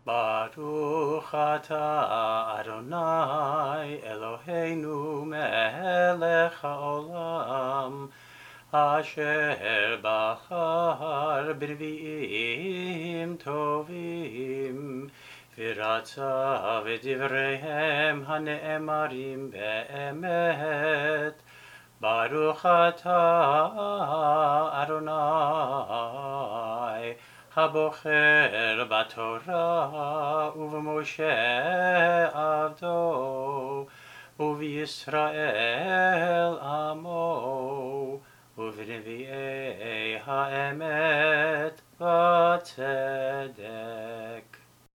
Baruch atah Adonai Eloheinu melech haolam asher bachar b'neviim tovim v'ratza v'divreihem hane'emarim be'emet Baruch atah Adonai הבוחר בתורה ובמשה עבדו ובישראל עמו ובנביאי האמת בצדק